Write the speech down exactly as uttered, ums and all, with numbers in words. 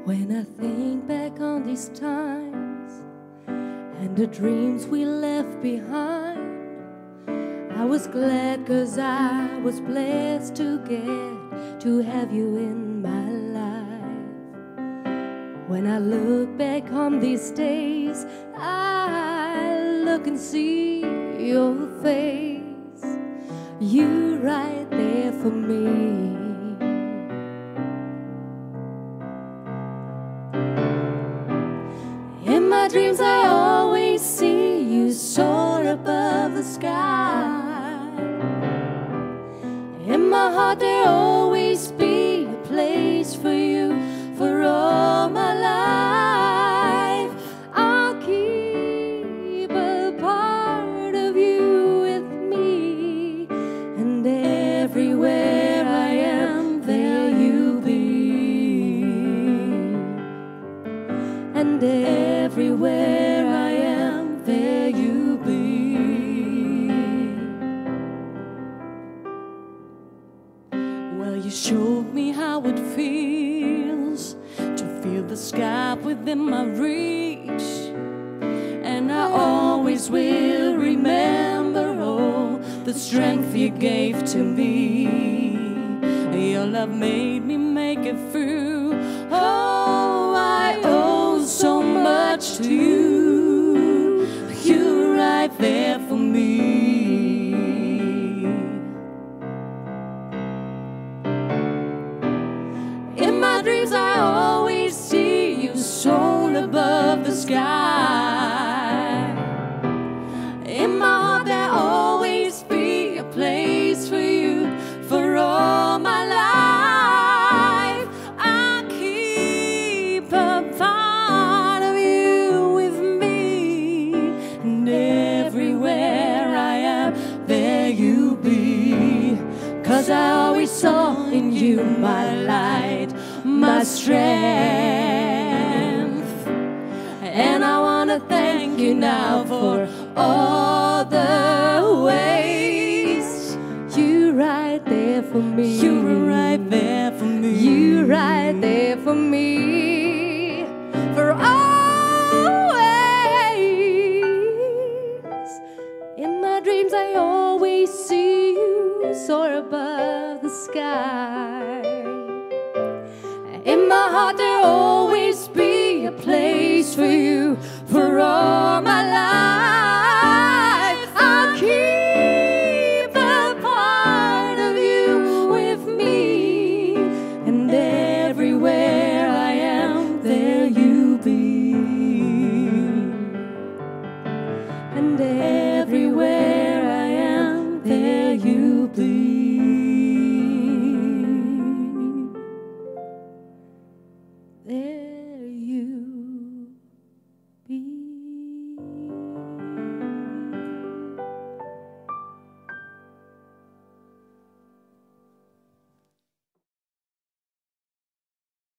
When I think back on these times and the dreams we left behind, I was glad 'cause I was blessed to get to have you in my life. When I look back on these days, I look and see your face. You right there for me. In my dreams I always see you soar above the sky. In my heart there'll always be a place for you for all my life. I'll keep a part of you with me, and everywhere I am, there you'll be. And everywhere I am, there you'll be. Well, you showed me how it feels to feel the sky within my reach, and I always will remember all the strength you gave to me. Your love made me make it through. Oh, I owe so much to you. You're right there for me. In my dreams I always see you soar above the sky. In my heart there'll always be a place for you for all my life. I'll keep a part of you with me, and everywhere I am, there you'll be. 'Cause I always saw in you my light, my strength. And I wanna thank you now for all the ways you right there for me. You were right there for me. You right there for me. For always. In my dreams I always see you soar above the sky. In my heart there'll always be a place for you for all my life.